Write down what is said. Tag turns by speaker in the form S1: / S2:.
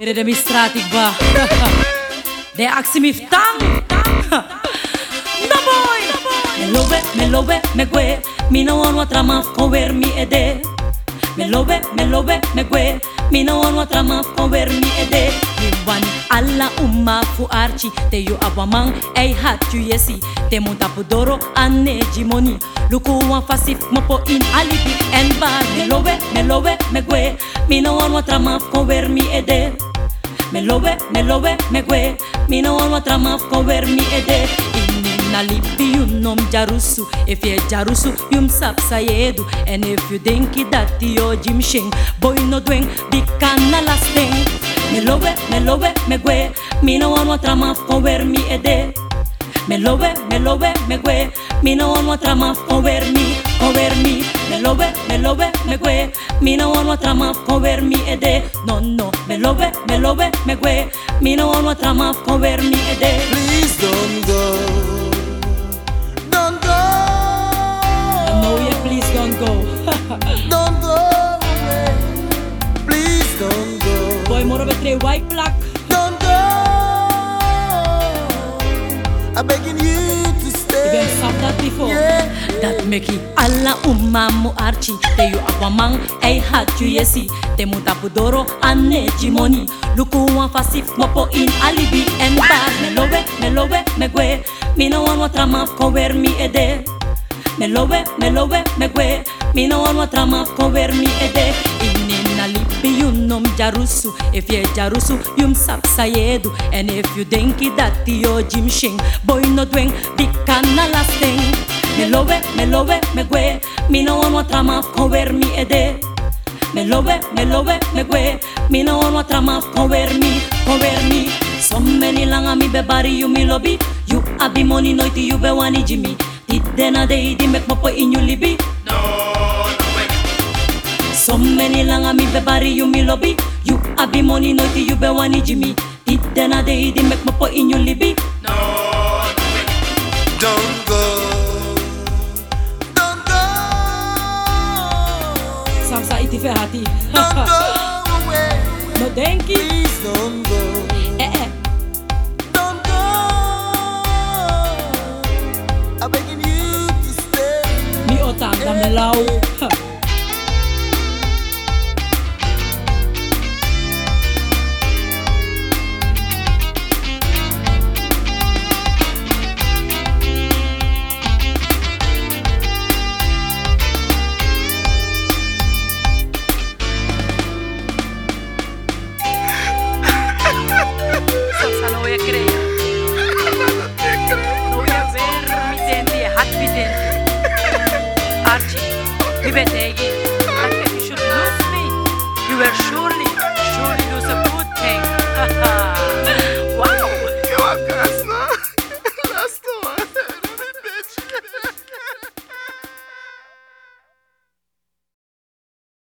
S1: de demonstratie ba. De actie mi tang. No boy. Me lobe, me gue. Mi no one wat rama cover mi ede. Me lobe, me gue. Mi no one wat rama cover mi ede. Mi wan alla umma fu archi. Te yu abamang ei hat yu yesi. Te monta pudoro ane jimoni. Luku wan fasif mopo in alibi en bar. Me lobe, me gue. Mi no one wat rama cover mi ede. Me lobe, me gue. Mi no one wat rama cover mi ede. Na lipi you nom jarusu. If you jarusu yum sap sayedu. And if you think that yo Jim Shing boy no doing big na last thing. Me lobe, me gue. Mi no one wat rama cover mi ede. Me lobe, me gue. Mi no one wat rama cover mi. Me lobe, me gue. Mi no one wat rama cover mi ede. No, me lobe, me gue. Mi no one wat rama cover mi ede.
S2: Please don't go. Don't go.
S1: No, yeah, please don't go.
S2: Don't go away. Please don't go.
S1: Boy, moro betre white black.
S2: Don't go. I'm begging you to
S1: Ik ben
S2: stay.
S1: sap dat before.
S2: Yeah.
S1: Dat meki alla umma mu archi. Te yu abamang ei hat yu yesi. Te muta pudoro ane jimoni. Luku wan fasif mopo in alibi en bar. Me lobe, me gue. Mi no one wat rama cover mi ede. Me lobe, me gue. Mi no one wat rama cover mi ede. Na lipi you nom jarusu. If you jarusu yum sap sayedu. And if you think that yo Jim Shing boy no doing big na last thing. Me lobe, me gue. Mi no one wat rama cover mi ede. Me lobe, me gue. Mi no one wat rama cover mi. So many langa mi be bari you mi lobby. You abi money noiti you be wani Jimmy. Tidena de di mek mopo in you libi. So many langa mi be bari you mi lobby. You abi money noiti you be wani Jimmy. Tidena de di mek mopo in you libi.
S2: Don't go. Don't go.
S1: Samsa iti fe hati.
S2: Don't go away.
S1: No denki.
S2: Please don't go. Don't go. I'm begging you to stay.
S1: Mi otang dam lau.